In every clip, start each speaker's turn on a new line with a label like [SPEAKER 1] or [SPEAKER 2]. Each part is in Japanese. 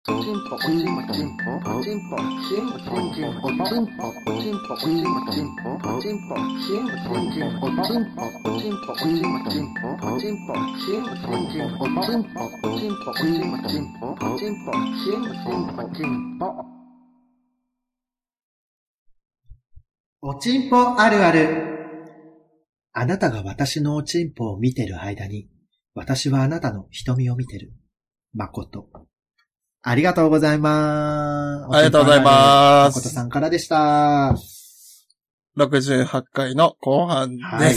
[SPEAKER 1] おちんぽあるある。あなたが私のおちんぽを見てる間に、私はあなたの瞳を見てる。誠。ありがとうございます。
[SPEAKER 2] ありがとうございます。
[SPEAKER 1] 誠さんからでした。
[SPEAKER 2] 68回の後半です。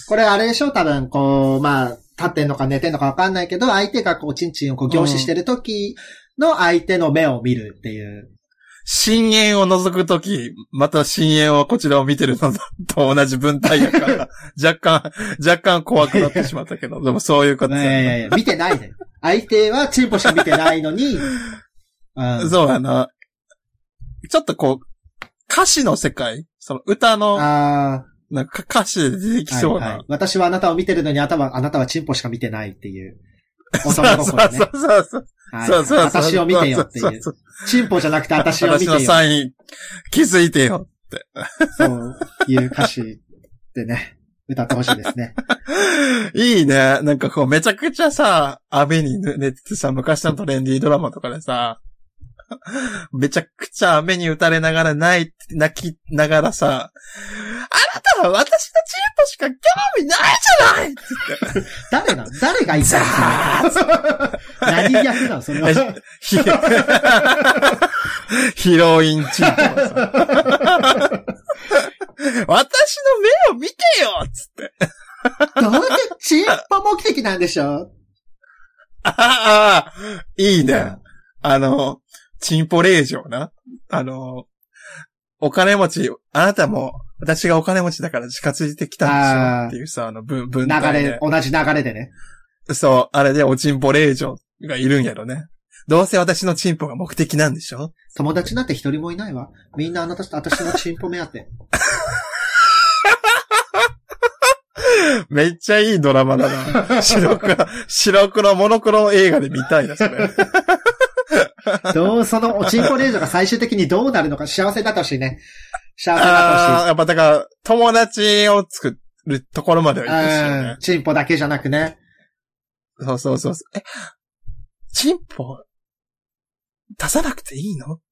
[SPEAKER 1] はい、これあれでしょ多分、立ってんのか寝てんのかわかんないけど、相手がチンチンを凝視してる時の相手の目を見るっていう。
[SPEAKER 2] 深淵を覗くとき、また深淵をこちらを見てるのと同じ文体やから、若干怖くなってしまったけど、でもそういうこと
[SPEAKER 1] いや、見てないね。相手はチンポしか見てないのに、
[SPEAKER 2] そうやな。ちょっと歌詞の世界その歌の、なんか歌詞で出てきそうな。はいはい、
[SPEAKER 1] 私はあなたを見てるのにあなたはチンポしか見てないっていう。男の子ね。そう。私を見てよっていう。チンポじゃなくて私を見てよ。
[SPEAKER 2] 私のサイン気づいてよって。
[SPEAKER 1] そういう歌詞でね、歌ってほしいですね。
[SPEAKER 2] いいね。なんかめちゃくちゃさ、雨に寝ててさ、昔のトレンディードラマとかでさ、めちゃくちゃ雨に打たれながら泣きながらさ、あなたは私のチンポしか興味ないじゃないって
[SPEAKER 1] 誰が言ったの何役なのそれは。
[SPEAKER 2] ヒロインチンポはさ。私の目を見てよつって。
[SPEAKER 1] どうせチンポ目的なんでしょ
[SPEAKER 2] いいね。チンポ令状な。お金持ち、あなたも、私がお金持ちだから近づいてきたんでしょっていうさ、文体で。
[SPEAKER 1] 同じ流れでね。
[SPEAKER 2] そう、あれでおチンポ令状がいるんやろね。どうせ私のチンポが目的なんでしょ
[SPEAKER 1] 友達なんて一人もいないわ。みんな私のチンポ目当て。
[SPEAKER 2] めっちゃいいドラマだな。白黒モノクロ映画で見たいな、それ。
[SPEAKER 1] そのおちんぽ令状が最終的にどうなるのか幸せになってほしいね。幸せになってほしい。
[SPEAKER 2] やっぱだから、友達を作るところまでは行くしよね。
[SPEAKER 1] チンポだけじゃなくね。
[SPEAKER 2] そう。チンポ、出さなくていいの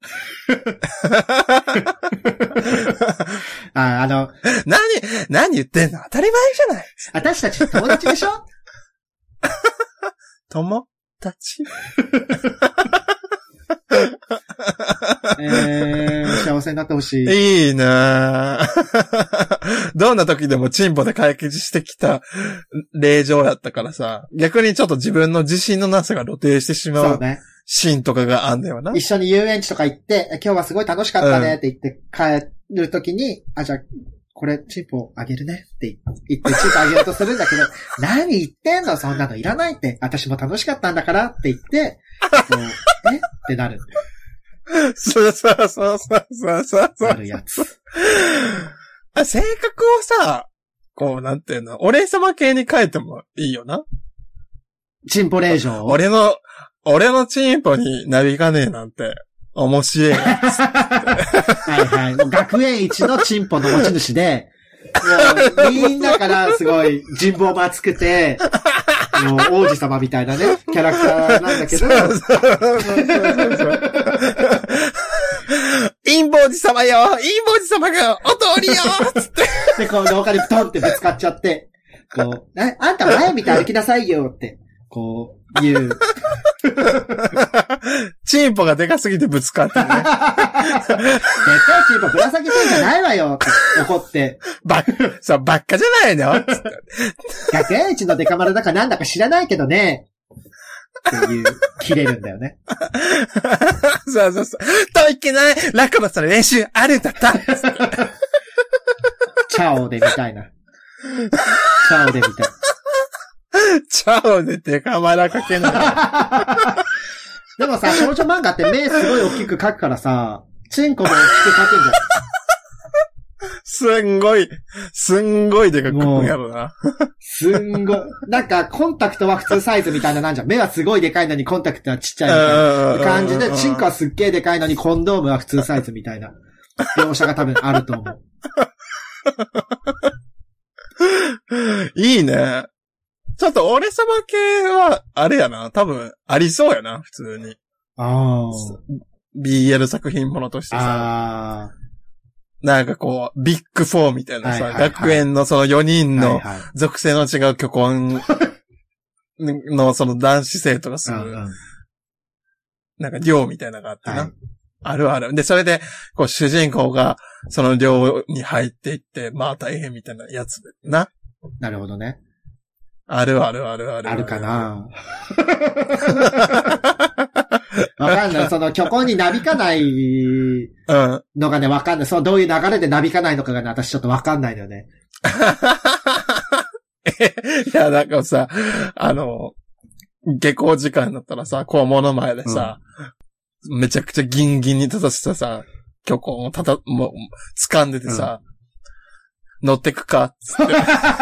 [SPEAKER 2] 何言ってんの当たり前じゃない
[SPEAKER 1] 私たち友達でしょ
[SPEAKER 2] 友達
[SPEAKER 1] 幸せになってほし
[SPEAKER 2] い。いいなぁ。どんな時でもチンポで解決してきた令状やったからさ、逆にちょっと自分の自信のなさが露呈してしまう。そうね。シーンとかがあんだよな。
[SPEAKER 1] 一緒に遊園地とか行って、今日はすごい楽しかったねって言って帰る時に、じゃあ、これチンポあげるねって言ってチンポあげようとするんだけど、何言ってんのそんなのいらないって。私も楽しかったんだからって言って、ってなる。
[SPEAKER 2] そう。
[SPEAKER 1] なるやつ。
[SPEAKER 2] 性格をさ、なんていうの、お礼様系に変えてもいいよな。
[SPEAKER 1] チンポ令状。
[SPEAKER 2] 俺のチンポになりかねえなんて、面白い。
[SPEAKER 1] はい。もう学園一のチンポの持ち主で、もうみんなからすごい人望も厚くて、もう王子様みたいなね、キャラクターなんだけど。
[SPEAKER 2] 陰謀寺様よ陰謀寺様がお通りよつって。
[SPEAKER 1] で、廊下にトンってぶつかっちゃって、あんた前見て歩きなさいよって、言う。
[SPEAKER 2] チンポがでかすぎてぶつかってね。
[SPEAKER 1] でっかいチンポぶら下げてんじゃないわよって怒って。
[SPEAKER 2] ばっかじゃないのつって。
[SPEAKER 1] 学園一のデカ丸だかなんだか知らないけどね。っていう、切れるんだよね。
[SPEAKER 2] そう。といけないラクロスの練習あるんだった。
[SPEAKER 1] チャオで見たいな。チャオで見たい。
[SPEAKER 2] チャオでデカマラかけない。
[SPEAKER 1] でもさ、少女漫画って目すごい大きく描くからさ、チンコも大きく描くんじゃん。
[SPEAKER 2] すんごいでかく食うんやろな。
[SPEAKER 1] すんごい。なんか、コンタクトは普通サイズみたいななんじゃん。目はすごいでかいのにコンタクトはちっちゃいみたいな感じで、チンコはすっげーでかいのにコンドームは普通サイズみたいな描写が多分あると思う。
[SPEAKER 2] いいね。ちょっと俺様系は、あれやな。多分、ありそうやな、普通に。
[SPEAKER 1] ああ。
[SPEAKER 2] BL 作品ものとしてさ。
[SPEAKER 1] ああ。
[SPEAKER 2] なんかこう、ビッグ4みたいなさ、
[SPEAKER 1] はいはいはい
[SPEAKER 2] 学園のその4人の
[SPEAKER 1] はいはい
[SPEAKER 2] 属性の違う巨根のその男子生徒がする、なんか寮みたいなのがあってな。
[SPEAKER 1] はい、
[SPEAKER 2] あるある。で、それで、こう主人公がその寮に入っていって、まあ大変みたいなやつな。
[SPEAKER 1] なるほどね。
[SPEAKER 2] あるあるあるある。
[SPEAKER 1] あるかなわかんない。その巨根になびかないのがね、わかんない。そのどういう流れでなびかないのかがね、私ちょっとわかんないのよね。
[SPEAKER 2] いや、なんかさ、下校時間だったらさ、校門の前でさ、めちゃくちゃギンギンに立たせたさ、巨根をもう、掴んでてさ、乗ってくかつって。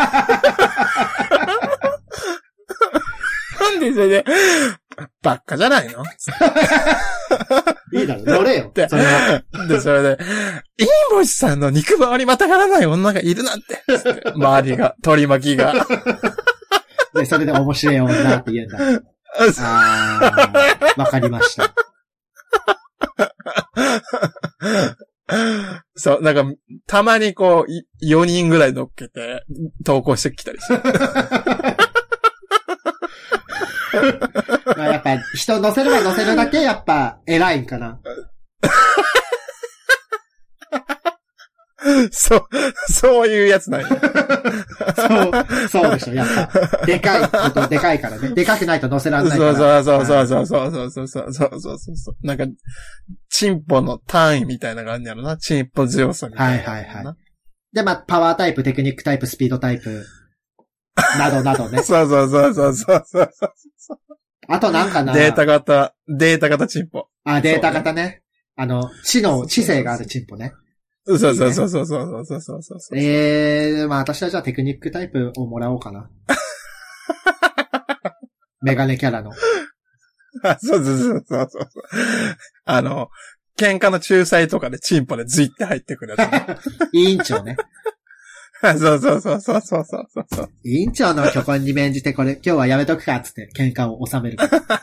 [SPEAKER 2] なんでそれで、ばっかじゃないの
[SPEAKER 1] いいだろ、乗れよ。
[SPEAKER 2] で、それで、インボイスさんの肉回りまたがらない女がいるなんて。周りが、取り巻きが。
[SPEAKER 1] で、それで面白い女って言うんだ。わかりました。
[SPEAKER 2] そう、なんか、たまにこう、4人ぐらい乗っけて、投稿してきたりして。
[SPEAKER 1] まあやっぱ、人乗せれば乗せるだけ、やっぱ、偉いんかな。
[SPEAKER 2] そういうやつなんや。
[SPEAKER 1] そうでしょ、やっぱ。でかいこと、でかいからね。でかくないと乗せられないから。
[SPEAKER 2] そう。なんか、チンポの単位みたいな感じやろな。チンポ強さみたいな。はい。
[SPEAKER 1] で、まあ、パワータイプ、テクニックタイプ、スピードタイプ、などなどね。
[SPEAKER 2] そう。
[SPEAKER 1] あとなんかな。
[SPEAKER 2] データ型チンポ。
[SPEAKER 1] あ、データ型ね。知性があるチンポね。
[SPEAKER 2] そう。
[SPEAKER 1] まあ私はじゃあテクニックタイプをもらおうかな。メガネキャラの。
[SPEAKER 2] そう。喧嘩の仲裁とかでチンポでズイって入ってくるやつ。
[SPEAKER 1] 委員長ね。
[SPEAKER 2] そう。
[SPEAKER 1] 委員長の巨根に免じてこれ、今日はやめとくかっつって喧嘩を収める。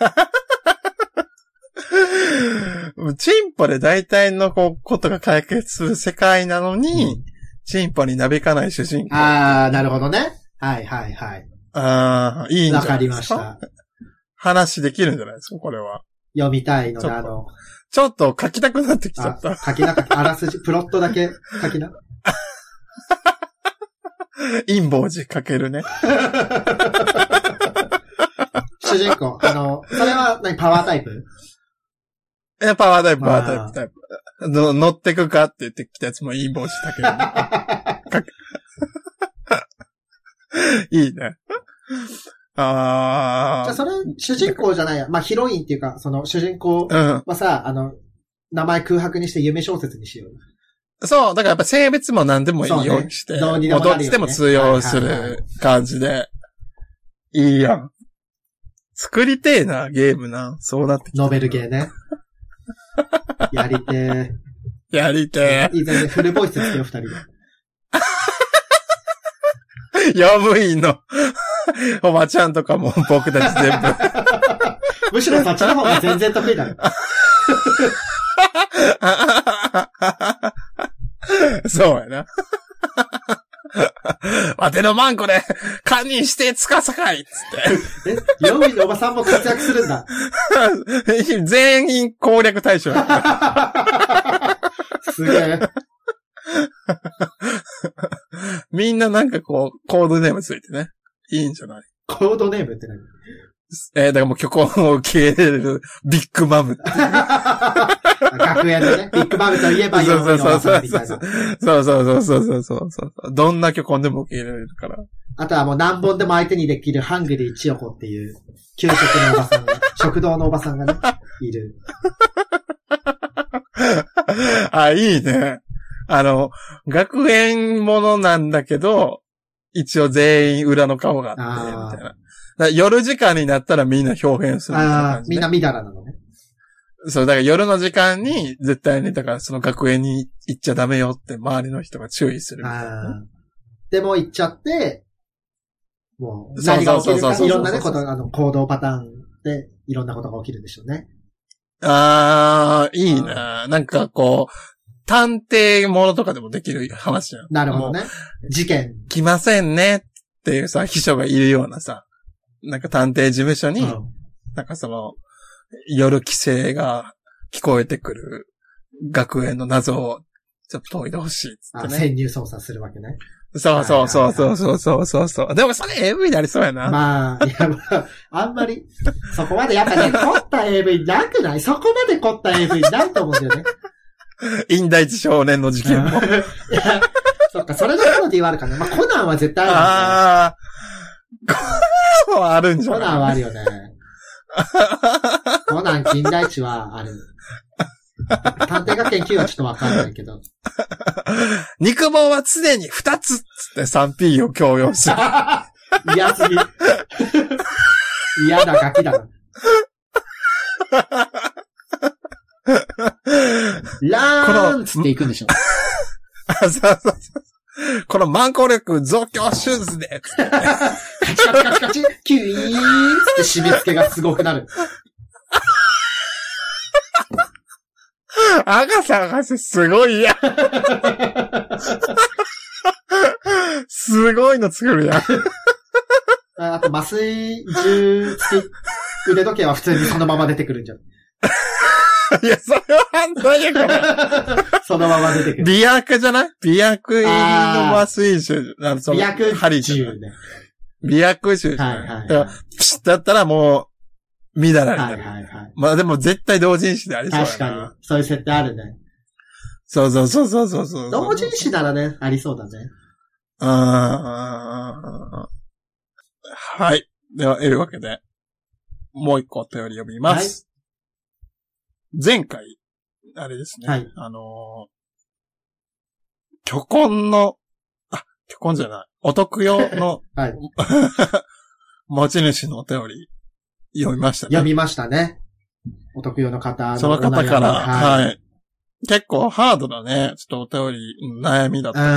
[SPEAKER 2] チンポで大体のことが解決する世界なのに、チンポになびかない主人公。
[SPEAKER 1] ああ、なるほどね。はい。
[SPEAKER 2] ああ、いいんじゃないですか。
[SPEAKER 1] わかりました。
[SPEAKER 2] 話できるんじゃないですか、これは。
[SPEAKER 1] 読みたいので、
[SPEAKER 2] ちょっと書きたくなってきちゃった。
[SPEAKER 1] あらすじ、プロットだけ書きな。
[SPEAKER 2] 陰謀寺書けるね。
[SPEAKER 1] 主人公、それはパワータイプ？
[SPEAKER 2] パワータイプ。乗ってくかって言ってきたやつも陰謀寺書ける、ね。いいね。
[SPEAKER 1] じゃあそれ、主人公じゃないや。まあ、ヒロインっていうか、その主人公はさ、名前空白にして夢小説にしよう。
[SPEAKER 2] そう、だからやっぱ性別も何でもいいようにして、どっちでも通用する感じで。いいやん。作りてえな、ゲームな。そうなってきた。
[SPEAKER 1] ノベルゲーね。やりてえ。いいね、フルボイスつけよ、二人で。
[SPEAKER 2] 用務員のおばちゃんとかも僕たち全部。
[SPEAKER 1] むしろそっちの方が全然得意だよ。
[SPEAKER 2] そうやな。わてのマンコで、堪忍してつかさかいっつ
[SPEAKER 1] って。用務員のおばさんも活躍するんだ。
[SPEAKER 2] 全員攻略対象や。
[SPEAKER 1] すげえ。
[SPEAKER 2] みんななんかこう、コードネームついてね。いいんじゃない？
[SPEAKER 1] コードネームって何？
[SPEAKER 2] だからもう虚構を受け入れるビッグマムっていう。
[SPEAKER 1] 学園のね、ビッグマムといえば用務員のおばさんみたいな。
[SPEAKER 2] そう。どんな虚構でも受け入れられるから。
[SPEAKER 1] あとはもう何本でも相手にできるハングリー千代子っていう、給食のおばさんが、食堂のおばさんがね、いる。
[SPEAKER 2] あ、いいね。 学園ものなんだけど、一応全員裏の顔があって、みたいな。だから夜時間になったらみんな表現するみたいな感じ、ね。
[SPEAKER 1] みんなみだらなのね。
[SPEAKER 2] そう、だから夜の時間に絶対に、だからその学園に行っちゃダメよって周りの人が注意するみたいな、ね。
[SPEAKER 1] でも行っちゃって、もう何が起きるかいろんなね、行動パターンでいろんなことが起きるんでしょうね。
[SPEAKER 2] いいな。なんかこう、探偵ものとかでもできる話じゃん。
[SPEAKER 1] なるほどね。事件。
[SPEAKER 2] 来ませんねっていうさ、秘書がいるようなさ、なんか探偵事務所に、なんかその、夜規制が聞こえてくる学園の謎をちょっと解いてほしいっつってね。
[SPEAKER 1] 潜入捜査するわけね。
[SPEAKER 2] そう。でもそれ AV になりそうやな。
[SPEAKER 1] まあ、いや、あんまり、そこまでやっぱね、凝った AV なくない？そこまで凝った AV ないと思うんだよね。
[SPEAKER 2] 陰大地少年の事件も。いや、
[SPEAKER 1] そっか、それのパロディはあるかな。まあ、コナンは絶対あ
[SPEAKER 2] るんだ、ね。コナンはあるんじゃない？
[SPEAKER 1] コナンはあるよね。コナン近代地はある。探偵学研究はちょっとわかんないけど。
[SPEAKER 2] 肉棒は常に2つっつって 3P を強要する。
[SPEAKER 1] 嫌すぎ。嫌なガキだな。ラーンつっていくんでしょ。
[SPEAKER 2] そう。このマンコ力増強手術で。
[SPEAKER 1] カチカチカチカチ、キュイーンつって締め付けがすごくなる。
[SPEAKER 2] アガサ博士すごいや。すごいの作るやん。
[SPEAKER 1] あと麻酔銃付き腕時計は普通にそのまま出てくるんじゃん。
[SPEAKER 2] いや、それは反対やから。
[SPEAKER 1] そのまま出てくる。
[SPEAKER 2] 媚薬じゃない？媚薬入りの麻酔銃。
[SPEAKER 1] 媚薬銃ね。
[SPEAKER 2] 媚薬銃じゃない。だったらもう、みだらになる。まあでも絶対同人誌でありそうだな。
[SPEAKER 1] 確かに。そういう設定あるね。
[SPEAKER 2] そう。
[SPEAKER 1] 同人誌ならね、ありそうだね。
[SPEAKER 2] はい。では、得るわけで、もう一個お便り読みます。はい、前回、あれですね。
[SPEAKER 1] はい。
[SPEAKER 2] 虚婚じゃない。お得用の、
[SPEAKER 1] はい。
[SPEAKER 2] 持ち主のお便り、読みましたね。
[SPEAKER 1] 読みましたね。お得用の方の。
[SPEAKER 2] その方から、はい。結構ハードなね、ちょっとお便り、悩みだったから。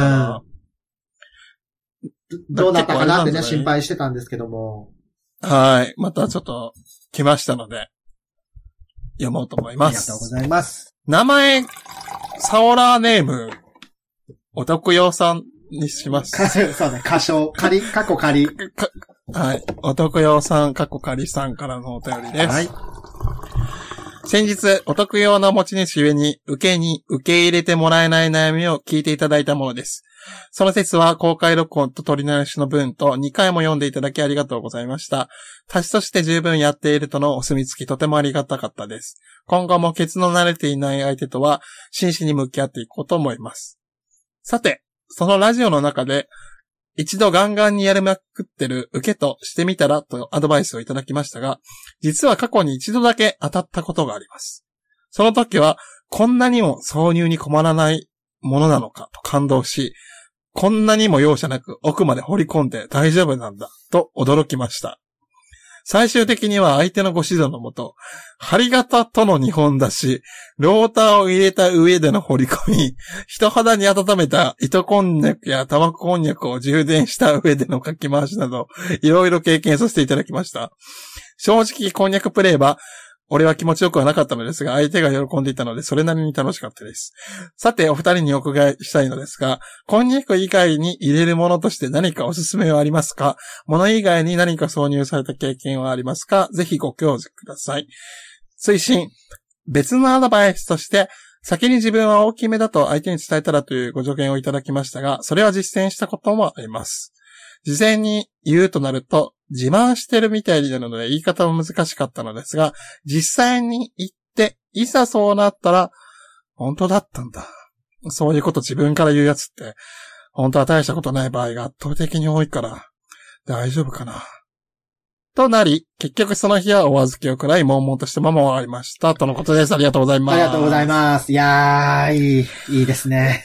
[SPEAKER 1] どうだったかなってね、心配してたんですけども。
[SPEAKER 2] はい。またちょっと来ましたので、読もうと思います。
[SPEAKER 1] ありがとうございます。
[SPEAKER 2] 名前、サオラーネーム、お得用さんにします。
[SPEAKER 1] そうね、過去仮。
[SPEAKER 2] はい。お得用さん、仮さんからのお便りです。はい。先日、お得用の持ち主ゆえに受け入れてもらえない悩みを聞いていただいたものです。その説は公開録音と取り直しの文と2回も読んでいただきありがとうございました。足しとして十分やっているとのお墨付きとてもありがたかったです。今後もケツの慣れていない相手とは真摯に向き合っていこうと思います。さて、そのラジオの中で一度ガンガンにやりまくってる受けとしてみたらとアドバイスをいただきましたが、実は過去に一度だけ当たったことがあります。その時はこんなにも挿入に困らないものなのかと感動し、こんなにも容赦なく奥まで掘り込んで大丈夫なんだと驚きました。最終的には相手のご指導のもと、針型との2本出し、ローターを入れた上での掘り込み、人肌に温めた糸こんにゃくや卵こんにゃくを充電した上でのかき回しなど、いろいろ経験させていただきました。正直こんにゃくプレイは、俺は気持ちよくはなかったのですが、相手が喜んでいたので、それなりに楽しかったです。さて、お二人にお伺いしたいのですが、こんにゃく以外に入れるものとして何かおすすめはありますか？もの以外に何か挿入された経験はありますか？ぜひご教示ください。推進。別のアドバイスとして、先に自分は大きめだと相手に伝えたらというご助言をいただきましたが、それは実践したこともあります。事前に言うとなると、自慢してるみたいになるので言い方も難しかったのですが、実際に言って、いざそうなったら、本当だったんだ。そういうこと自分から言うやつって、本当は大したことない場合が圧倒的に多いから、大丈夫かな。 となり、結局その日はお預けをくらい、悶々としたまま終わりました。とのことです。ありがとうございます。
[SPEAKER 1] ありがとうございます。いやー、いいですね。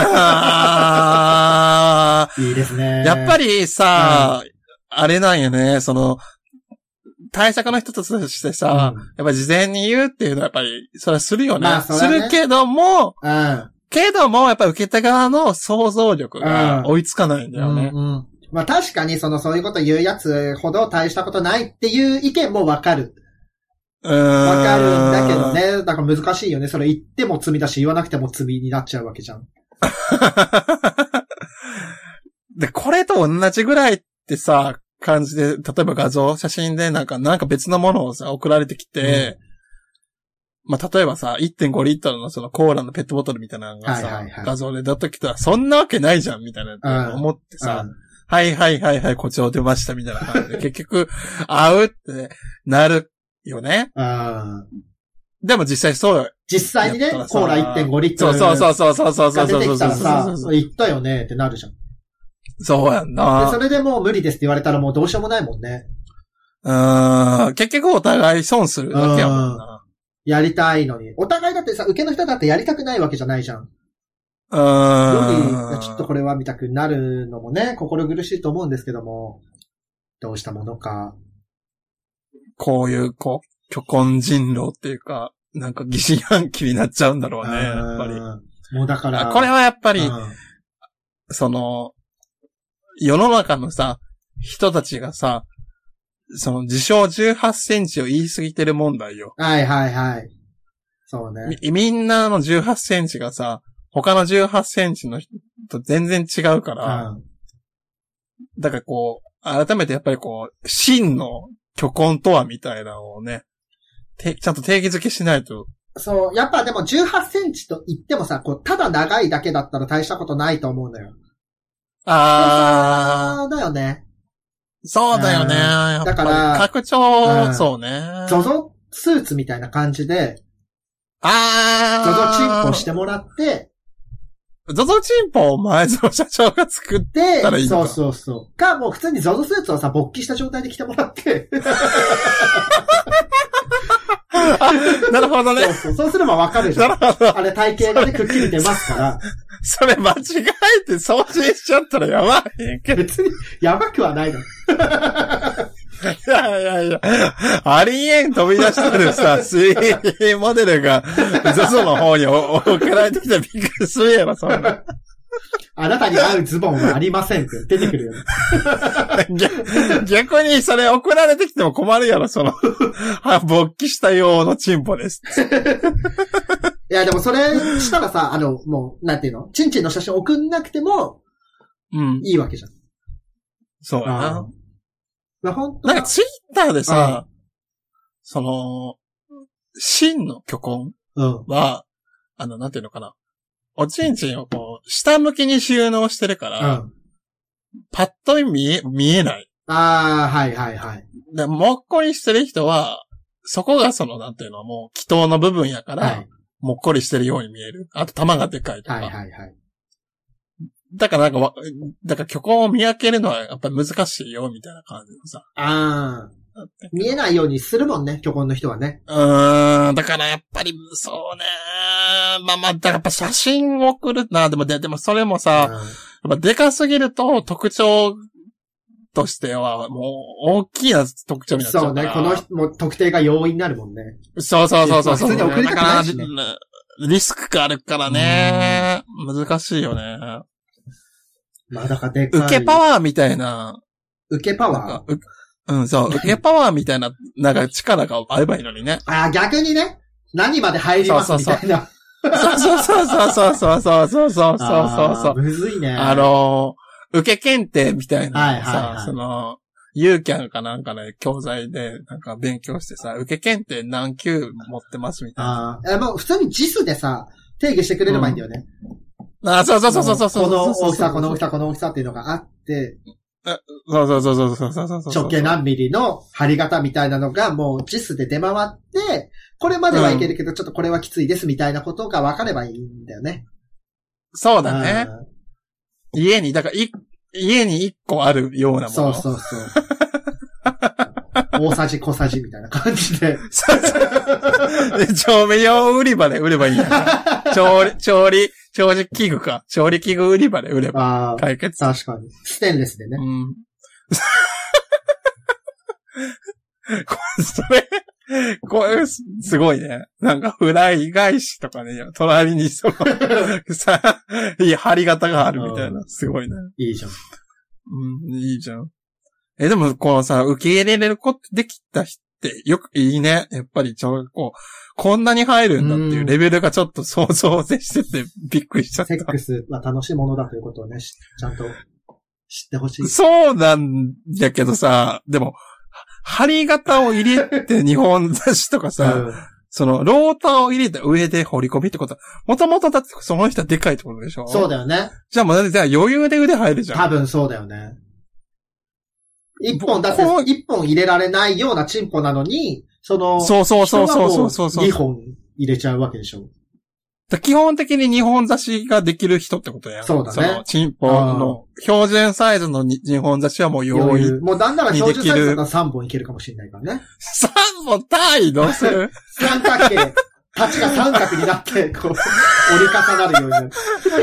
[SPEAKER 1] いいですね。
[SPEAKER 2] やっぱりさ、あれなんよね、対策の一つとしてさ、やっぱり事前に言うっていうのはやっぱり、それはするよね。
[SPEAKER 1] まあ、
[SPEAKER 2] するけども、やっぱり受け手側の想像力が追いつかないんだよね。
[SPEAKER 1] まあ確かにそういうこと言うやつほど大したことないっていう意見もわかる。わかるんだけどね。だから難しいよね。それ言っても罪だし、言わなくても罪になっちゃうわけじゃん。
[SPEAKER 2] で、これと同じぐらいってさ、感じで、例えば写真でなんか別のものをさ、送られてきて、まあ、例えばさ、1.5 リットルのコーラのペットボトルみたいなのがさ、画像で出てきたら、そんなわけないじゃん、みたいな思ってさ、はいはいはいはい、こっちを出ましたみたいな感じで、結局、合うってなるよね。でも実際そうよ。
[SPEAKER 1] 実際にね、コーラ 1.5 リットル。
[SPEAKER 2] そう。
[SPEAKER 1] が出てきたらさ、言ったよねってなるじゃん。
[SPEAKER 2] そうやんな。
[SPEAKER 1] で、それでもう無理ですって言われたらもうどうしようもないもんね。
[SPEAKER 2] 結局お互い損するだけやもんな。
[SPEAKER 1] やりたいのに。お互いだってさ、受けの人だってやりたくないわけじゃないじゃん。ちょっとこれは見たくなるのもね、心苦しいと思うんですけども、どうしたものか。
[SPEAKER 2] こういう、虚根人狼っていうか、なんか疑心暗鬼になっちゃうんだろうね、やっぱり。
[SPEAKER 1] もうだから。
[SPEAKER 2] これはやっぱり、世の中のさ、人たちがさ、自称18センチを言い過ぎてる問題よ。
[SPEAKER 1] はいはいはい。そうね。
[SPEAKER 2] みんなの18センチがさ、他の18センチの人と全然違うから、だから改めてやっぱり真の虚根とはみたいなのをね、ちゃんと定義づけしないと。
[SPEAKER 1] そう、やっぱでも18センチと言ってもさ、ただ長いだけだったら大したことないと思うのよ。だよね。
[SPEAKER 2] そうだよね。
[SPEAKER 1] だから、
[SPEAKER 2] 拡張、そうね。
[SPEAKER 1] ゾゾスーツみたいな感じで、ゾゾチンポしてもらって、
[SPEAKER 2] ゾゾチンポを前園社長が作ったらいいのか。
[SPEAKER 1] そう。か、もう普通にゾゾスーツをさ、勃起した状態で着てもらって。
[SPEAKER 2] なるほどね。
[SPEAKER 1] そうすればわかるじゃん。なるほど。あれ体型がね、くっきり出ますから。
[SPEAKER 2] それ間違えて送信しちゃったらやばいけど。
[SPEAKER 1] 別に、やばくはないの。
[SPEAKER 2] いや。ありえん飛び出してるさ、3D モデルが、ZOZO の方に送られてきたらびっくりするやろ、そんな。
[SPEAKER 1] あなたに合うズボンはありませんって出てくるよ。
[SPEAKER 2] 逆にそれ送られてきても困るやろ、勃起した用のチンポです。
[SPEAKER 1] いや、でもそれしたらさ、もう、なんていうの？チンチンの写真送んなくても、いいわけじゃん。
[SPEAKER 2] そうやな。
[SPEAKER 1] 本当
[SPEAKER 2] なんかツイッターでさ、真の虚根は、なんていうのかな。おちんちんを下向きに収納してるから、パッと見えない。
[SPEAKER 1] はい。
[SPEAKER 2] で、もっこりしてる人は、そこがなんていうの、もう、気筒の部分やから、もっこりしてるように見える。あと、玉がでかいとか。
[SPEAKER 1] はい。
[SPEAKER 2] だから虚根を見分けるのはやっぱり難しいよ、みたいな感じのさ。
[SPEAKER 1] 見えないようにするもんね、虚根の人はね。
[SPEAKER 2] だからやっぱり、そうね。だからやっぱ写真を送るな。でもそれもさ、やっぱでかすぎると特徴としてはもう大きな特徴になっちゃうから。
[SPEAKER 1] そうね、この人も特定が容易になるもんね。
[SPEAKER 2] そう。
[SPEAKER 1] 普通に送りたくないしね。
[SPEAKER 2] リスクがあるからね。難しいよね。
[SPEAKER 1] だからでかい。
[SPEAKER 2] 受けパワーみたいな。
[SPEAKER 1] 受けパワー
[SPEAKER 2] そう。受けパワーみたいな、なんか力があればいいのにね。
[SPEAKER 1] 逆にね。何まで入りますみたいな。
[SPEAKER 2] そう。
[SPEAKER 1] むずいね。
[SPEAKER 2] 受け検定みたいなさ、ユーキャンかなんかね、教材でなんか勉強してさ、受け検定何級持ってますみたいな。
[SPEAKER 1] もう普通にJISでさ、定義してくれればいいんだよね。
[SPEAKER 2] そう。こ
[SPEAKER 1] の大きさ、この大きさっていうのがあって、
[SPEAKER 2] そう。
[SPEAKER 1] 直径何ミリの貼り型みたいなのがもうJISで出回って、これまではいけるけど、ちょっとこれはきついですみたいなことが分かればいいんだよね。
[SPEAKER 2] そうだね。家に一個あるようなもの。
[SPEAKER 1] そう。 大さじ小さじみたいな感じで。
[SPEAKER 2] で調味料売り場で売ればいいやん。調理器具か。調理器具売り場で売れば解決。
[SPEAKER 1] 確かに。ステンレスでね。
[SPEAKER 2] うん。これ、すごいね。なんかフライ返しとかね、隣にさ、針型があるみたいな。すごいね。
[SPEAKER 1] いいじゃん。
[SPEAKER 2] うん、いいじゃん。でも、このさ、受け入れれることできた人ってよくいいね。やっぱりこんなに入るんだっていうレベルがちょっと想像でしててびっくりしちゃった。
[SPEAKER 1] セックスは楽しいものだということをね、ちゃんと知ってほしい。
[SPEAKER 2] そうなんだけどさ、でも、針型を入れて日本雑誌とかさ、そのローターを入れて上で掘り込みってことは、もともとだってその人はでかいってことでしょ？
[SPEAKER 1] そうだよね。
[SPEAKER 2] じゃあもう余裕で腕入るじゃん。
[SPEAKER 1] 多分そうだよね。一本入れられないようなチンポなのに、そう2本入れちゃうわけでしょ。
[SPEAKER 2] 基本的に日本雑誌ができる人ってことやん。
[SPEAKER 1] そうだね。
[SPEAKER 2] そのチンポの標準サイズの日本雑誌はもう容易。
[SPEAKER 1] もうなんなら標準サイズだったら3本いけるかもしれないからね。
[SPEAKER 2] 3本単位どうする？
[SPEAKER 1] 三角形。立ちが三角になって、こう、折り重なるようになる。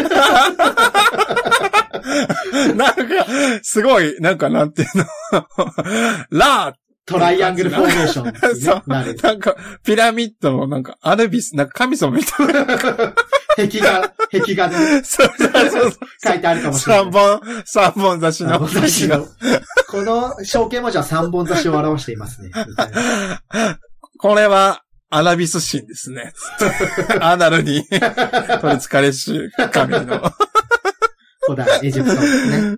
[SPEAKER 2] なんか、すごい、なんていうの
[SPEAKER 1] トライアングルフォーメーション、ね。
[SPEAKER 2] そう。なんか、ピラミッドのアルビス、神様みたいな。
[SPEAKER 1] 壁画で、ね。
[SPEAKER 2] そう。
[SPEAKER 1] 書いてあるかもしれない。
[SPEAKER 2] 3本雑誌の。
[SPEAKER 1] この象形文字は3本雑誌を表していますね。みたいな。
[SPEAKER 2] これは、アラビス神ですね。アナルに取り憑かれし神の。
[SPEAKER 1] 古代エジプトね。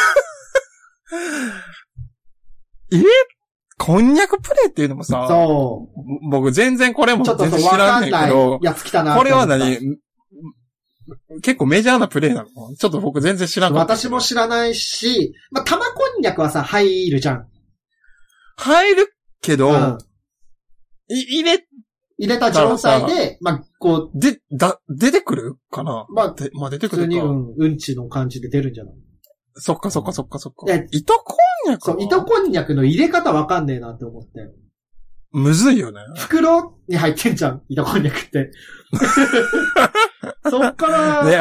[SPEAKER 2] こんにゃくプレイっていうのもさ、
[SPEAKER 1] そう。
[SPEAKER 2] 僕全然これも全然知らんねんけど、
[SPEAKER 1] やつ来たな
[SPEAKER 2] これは結構メジャーなプレイなの？ちょっと僕全然知らんかった。
[SPEAKER 1] 私も知らないし、まあ、玉こんにゃくはさ、入るじゃん。
[SPEAKER 2] 入るけど、入
[SPEAKER 1] れた状態で、まあ、こう。
[SPEAKER 2] 出てくるかな？
[SPEAKER 1] まあ、
[SPEAKER 2] 出てくるか。
[SPEAKER 1] 普通にうんちの感じで出るんじゃない？
[SPEAKER 2] そっか。糸こんにゃく？
[SPEAKER 1] そう、糸こんにゃくの入れ方わかんねえなって思って。
[SPEAKER 2] むずいよね。
[SPEAKER 1] 袋に入ってんじゃん、糸こんにゃくって。そっから、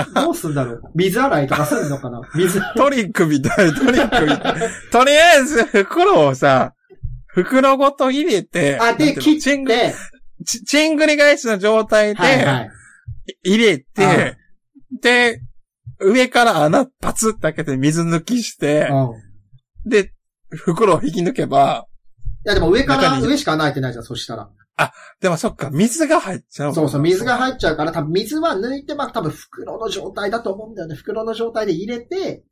[SPEAKER 1] どうすんだろう。水洗いとかするのかな？
[SPEAKER 2] トリックみたい。とりあえず、袋ごと入れて、
[SPEAKER 1] で、切って、
[SPEAKER 2] チングリ返しの状態で、入れて、で、上から穴パツッと開けて水抜きして、で、袋を引き抜けば、
[SPEAKER 1] いやでも上しか開いてないじゃん、そしたら。
[SPEAKER 2] でもそっか、水が入っちゃう。
[SPEAKER 1] そう、水が入っちゃうから、多分水は抜いて、多分袋の状態だと思うんだよね。袋の状態で入れて、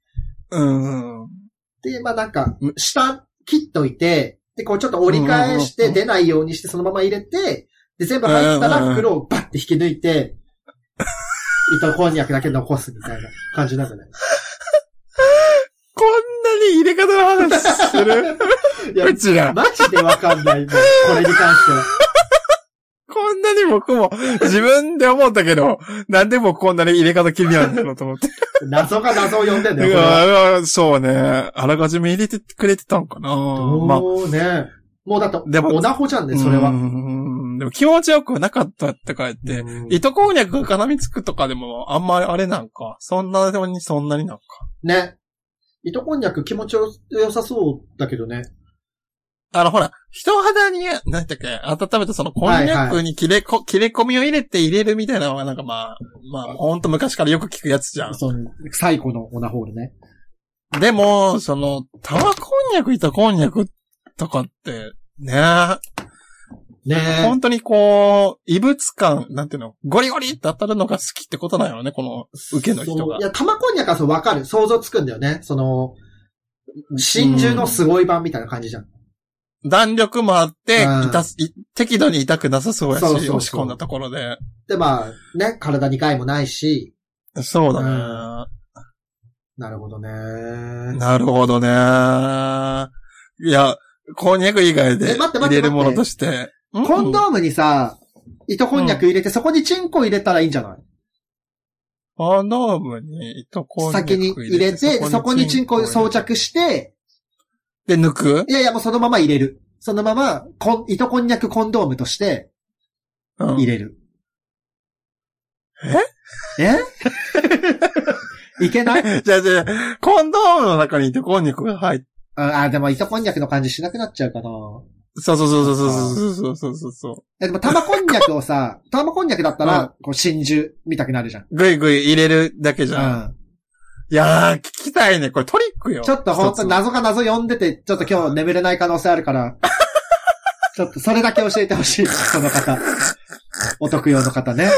[SPEAKER 1] で、下切っといて、で、こうちょっと折り返して出ないようにしてそのまま入れて、で、全部入ったら袋をバッて引き抜いて、糸こんにゃくだけ残すみたいな感じなんじゃない？
[SPEAKER 2] こんなに入れ方の話する？
[SPEAKER 1] いや、うちら。マジでわかんない。もうこれに関しては。
[SPEAKER 2] こんなに僕も自分で思ったけど、なんで僕こんなに入れ方気になるんだろうと思って。
[SPEAKER 1] 謎が謎を呼んでんだ
[SPEAKER 2] よ。そうね。あらかじめ入れてくれてたんかな。
[SPEAKER 1] そうね。もうだって、おなほじゃんね、それは。
[SPEAKER 2] でも気持ちよくなかったって書いて、糸こんにゃくが絡みつくとかでもあんまりあれなんか。そんなになんか。
[SPEAKER 1] ね。糸こんにゃく気持ちよさそうだけどね。
[SPEAKER 2] ほら、人肌に、なんだっけ、温めたそのこんにゃくに切れ込みを入れて入れるみたいなのがほんと昔からよく聞くやつじゃん。
[SPEAKER 1] 最古のオナホールね。
[SPEAKER 2] でも、玉こんにゃく、糸こんにゃくとかって、ね本当に異物感、なんていうの、ゴリゴリって当たるのが好きってことなんやろね、この受けの人が。
[SPEAKER 1] いや、玉こんにゃくはわかる。想像つくんだよね。真珠のすごい版みたいな感じじゃん。
[SPEAKER 2] 弾力もあって、適度に痛くなさそうやし、押し込んだところで。
[SPEAKER 1] で、体に害もないし。
[SPEAKER 2] そうだね。
[SPEAKER 1] なるほどね。
[SPEAKER 2] なるほどね。いや、こんにゃく以外で入れるものとして。
[SPEAKER 1] コンドームにさ、糸こんにゃく入れて、そこにチンコ入れたらいいんじゃない？
[SPEAKER 2] コンドームに糸こんにゃく
[SPEAKER 1] 先に入れて、そこにチンコ装着して、
[SPEAKER 2] で、抜く？
[SPEAKER 1] いやいや、もうそのまま入れる。 そのまま、糸こんにゃくコンドームとして入れる。えいけない
[SPEAKER 2] じゃあ、コンドームの中に糸こんにゃくが入って。
[SPEAKER 1] でも糸こんにゃくの感じしなくなっちゃうかな。
[SPEAKER 2] そう。
[SPEAKER 1] でも玉こんにゃくをさ、玉こんにゃくだったら、こう真珠見たくなるじゃん。
[SPEAKER 2] ぐいぐい入れるだけじゃん。いやー、聞きたいね。これトリックよ。
[SPEAKER 1] ちょっとほんと謎が謎読んでて、ちょっと今日眠れない可能性あるから、ちょっとそれだけ教えてほしい。その方。お得用の方ね。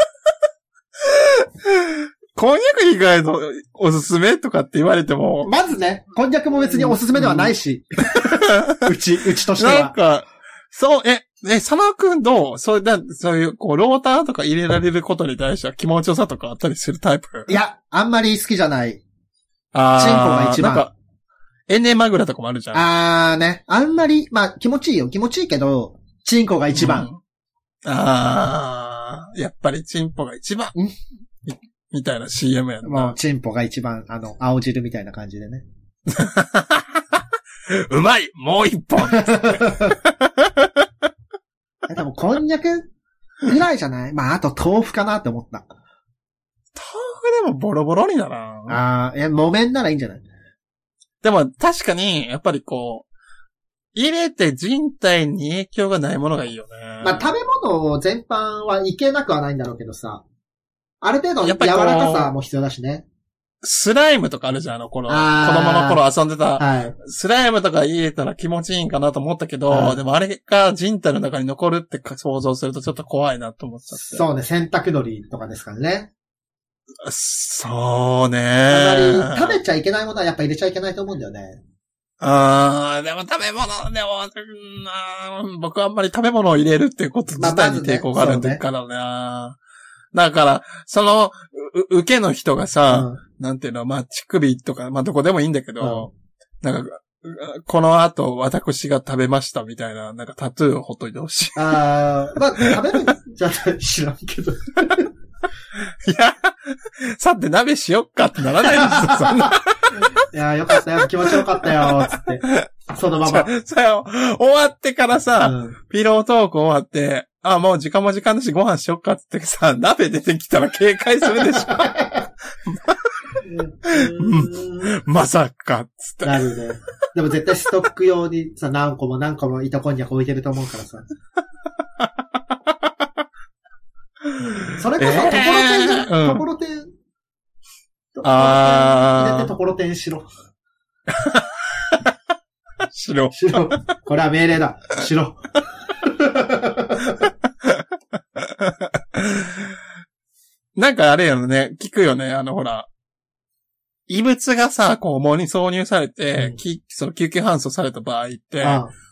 [SPEAKER 2] こんにゃく以外のおすすめとかって言われても。
[SPEAKER 1] まずね、こんにゃくも別におすすめではないし。うちとしては。
[SPEAKER 2] なんか、そう、佐野くんどうそういう、こう、ローターとか入れられることに対しては気持ちよさとかあったりするタイプ？
[SPEAKER 1] いや、あんまり好きじゃない。チンコ
[SPEAKER 2] が
[SPEAKER 1] 一番。
[SPEAKER 2] なんか、エネマグラとかもあるじゃん。
[SPEAKER 1] ね。あんまり、まあ気持ちいいよ。気持ちいいけど、チンコが一番。
[SPEAKER 2] やっぱりチンポが一番。みたいな CM やんな。
[SPEAKER 1] もう、チンポが一番、青汁みたいな感じでね。
[SPEAKER 2] うまいもう一本
[SPEAKER 1] でも、こんにゃくぐらいじゃない？まあ、あと豆腐かなって思った。豆
[SPEAKER 2] 腐でもボロボロにならん。
[SPEAKER 1] 木綿ならいいんじゃない？
[SPEAKER 2] でも、確かに、やっぱりこう、入れて人体に影響がないものがいいよね。
[SPEAKER 1] まあ、食べ物全般はいけなくはないんだろうけどさ。ある程度柔らかさも必要だしね。
[SPEAKER 2] スライムとかあるじゃん、子供の頃遊んでた。
[SPEAKER 1] はい。
[SPEAKER 2] スライムとか入れたら気持ちいいんかなと思ったけど、でもあれが人体の中に残るって想像するとちょっと怖いなと思っちゃって。
[SPEAKER 1] そうね、洗濯鳥とかですからね。
[SPEAKER 2] そうね。
[SPEAKER 1] あまり食べちゃいけないものはやっぱ入れちゃいけないと思うんだよね。
[SPEAKER 2] でも食べ物、僕はあんまり食べ物を入れるっていうこと自体に抵抗があるんだからね。だから、受けの人がさ、なんていうの、まあ、乳首とか、まあ、どこでもいいんだけど、なんか、この後、私が食べましたみたいな、なんかタトゥーをほっといてほしい。
[SPEAKER 1] まあ、食べるんじゃ知らんけど。い
[SPEAKER 2] や、さて鍋しよっかってならないですよ、そんな。
[SPEAKER 1] いや、よかったよ、気持ちよかったよ、つって。そのまま。
[SPEAKER 2] 終わってからさ、ピロートーク終わって、もう時間も時間だしご飯しよっかってさ、鍋出てきたら警戒するでしょ。まさか、つって。
[SPEAKER 1] なるね。でも絶対ストック用にさ、何個も糸こんにゃく置いてると思うからさ。それこそ、ところてんじゃない？ところてん。入れてところてんしろ。
[SPEAKER 2] しろ。
[SPEAKER 1] これは命令だ。しろ。
[SPEAKER 2] なんかあれよね、聞くよね、ほら。異物がさ、こう、重に挿入されて、その救急搬送された場合って、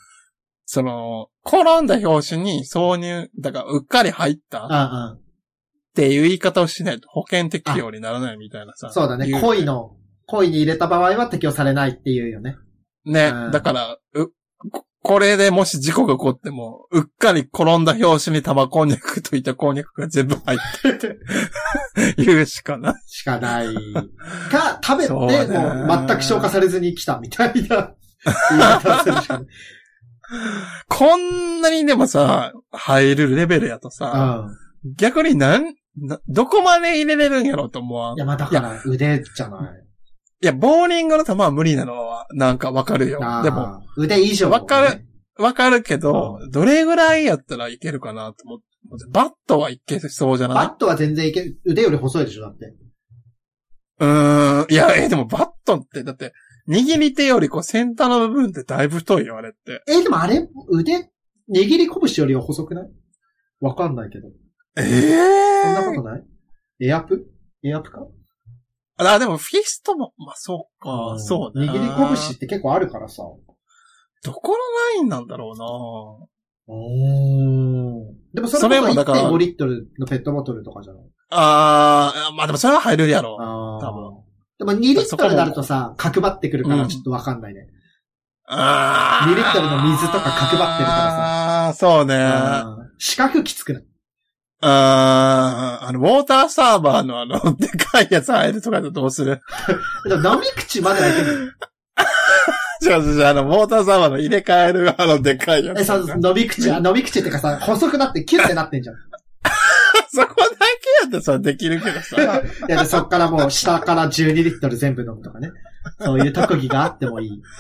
[SPEAKER 2] 転んだ拍子に挿入、だから、うっかり入った。っていう言い方をしないと保険適用にならないみたいなさ。
[SPEAKER 1] そうだね。故意に入れた場合は適用されないっていうよね。
[SPEAKER 2] ね。だから、これでもし事故が起こっても、うっかり転んだ拍子に玉こんにゃくといったこんにゃくが全部入ってて、言うしかない。
[SPEAKER 1] しかない。か、食べて、もう全く消化されずに来たみたいな言い方するしかない。
[SPEAKER 2] こんなにでもさ、入るレベルやとさ、逆にどこまで入れれるんやろうと思う。
[SPEAKER 1] いや、まあだから腕じゃない。
[SPEAKER 2] いや、ボーリングの球は無理なのは、なんかわかるよ。でも、
[SPEAKER 1] 腕以上、ね。
[SPEAKER 2] わかるけど、どれぐらいやったらいけるかなと思って。バットはいけそうじゃない？
[SPEAKER 1] バットは全然いける。腕より細いでしょ、だって。
[SPEAKER 2] いや、でもバットって、だって、握り手より先端の部分ってだいぶ太いよ、あれって。
[SPEAKER 1] でもあれ、握り拳よりは細くない？わかんないけど。そんなことない？エアプか？
[SPEAKER 2] でもフィストも、まあ、そうか、そうね。
[SPEAKER 1] 握り拳って結構あるからさ。
[SPEAKER 2] どこのラインなんだろう
[SPEAKER 1] な。でもそれもだから 1.5 リットルのペットボトルとかじゃない？
[SPEAKER 2] まあでもそれは入るやろ。多
[SPEAKER 1] 分。でも2リットルになるとさ、角張ってくるからちょっとわかんないね。2リットルの水とか角張ってるからさ。
[SPEAKER 2] そうね。
[SPEAKER 1] 四角きつくない？
[SPEAKER 2] ウォーターサーバーのでかいやつ入るとかだとどうする？
[SPEAKER 1] 飲み口まではいける。
[SPEAKER 2] 違う、ウォーターサーバーの入れ替えるでかいやつ。
[SPEAKER 1] そう、伸び口ってかさ、細くなってキュッてなってんじゃん。
[SPEAKER 2] そこだけやってさ、できるけどさ。
[SPEAKER 1] いや、そっからもう下から12リットル全部飲むとかね。そういう特技があってもいい。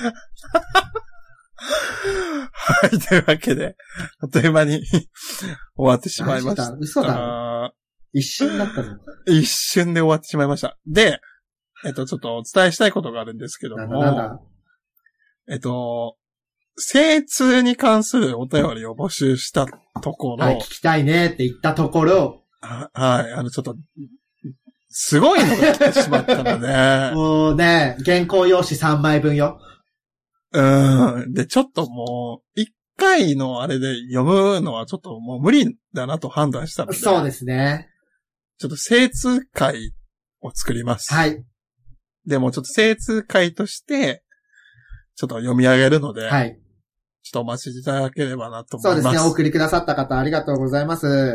[SPEAKER 2] はい、というわけで、あっという間に終わってしまいました。
[SPEAKER 1] 嘘だ。一瞬だったぞ。
[SPEAKER 2] 一瞬で終わってしまいました。で、ちょっとお伝えしたいことがあるんですけども、
[SPEAKER 1] なんだ
[SPEAKER 2] 精通に関するお便りを募集したところ、
[SPEAKER 1] はい、聞きたいねって言ったところ、
[SPEAKER 2] はい、ちょっと、すごいのが来てしまったので、
[SPEAKER 1] もうね、原稿用紙3枚分よ。
[SPEAKER 2] で、ちょっともう、一回のあれで読むのはちょっともう無理だなと判断したので、
[SPEAKER 1] そうですね。
[SPEAKER 2] ちょっと精通会を作ります。
[SPEAKER 1] はい。
[SPEAKER 2] でもちょっと精通会として、ちょっと読み上げるので、
[SPEAKER 1] はい。
[SPEAKER 2] ちょっとお待ちいただければなと思います。
[SPEAKER 1] そうですね。お送りくださった方ありがとうございます。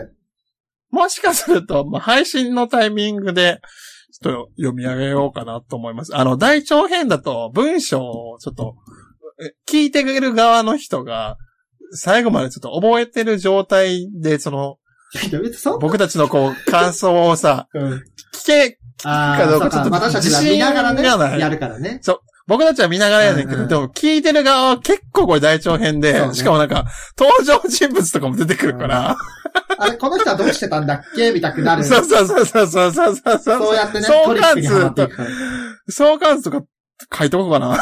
[SPEAKER 2] もしかすると、配信のタイミングで、ちょっと読み上げようかなと思います。大長編だと文章をちょっと、聞いてくれる側の人が、最後までちょっと覚えてる状態で、僕たちの感想をさ、聞けかどうかちょっと
[SPEAKER 1] 私たちが見ながらね、やるからね。
[SPEAKER 2] そう。僕たちは見ながらやねんけど、でも聞いてる側は結構これ大長編で、しかもなんか、登場人物とかも出てくるから。
[SPEAKER 1] あれ、この人はどうしてたんだっけみたくなる。
[SPEAKER 2] そう。
[SPEAKER 1] そうやってね、トリックにハマっていくから。
[SPEAKER 2] 相関図とか書いとこうかな。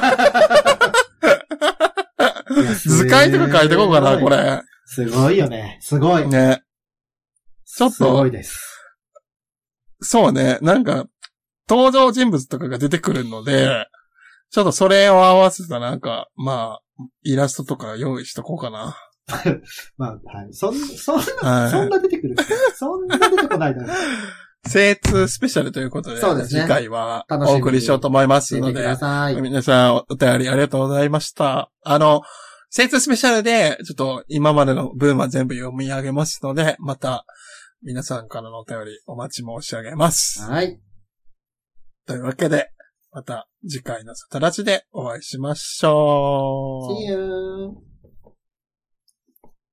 [SPEAKER 2] 図解とか書いてこうかな、これ。
[SPEAKER 1] すごいよね。すごい。
[SPEAKER 2] ね。ちょっと。
[SPEAKER 1] すごいです。
[SPEAKER 2] そうね。なんか、登場人物とかが出てくるので、ちょっとそれを合わせたなんか、イラストとか用意しとこうかな。
[SPEAKER 1] はい。そんな出てくる。そんな出てこないだろ。
[SPEAKER 2] 精通スペシャルということで、そうですね、次回はお送りしようと思いますので、皆さんお便りありがとうございました。精通スペシャルで、ちょっと今までの文は全部読み上げますので、また皆さんからのお便りお待ち申し上げます。
[SPEAKER 1] はい。
[SPEAKER 2] というわけで、また次回のサタラジでお会いしましょう。
[SPEAKER 1] See you!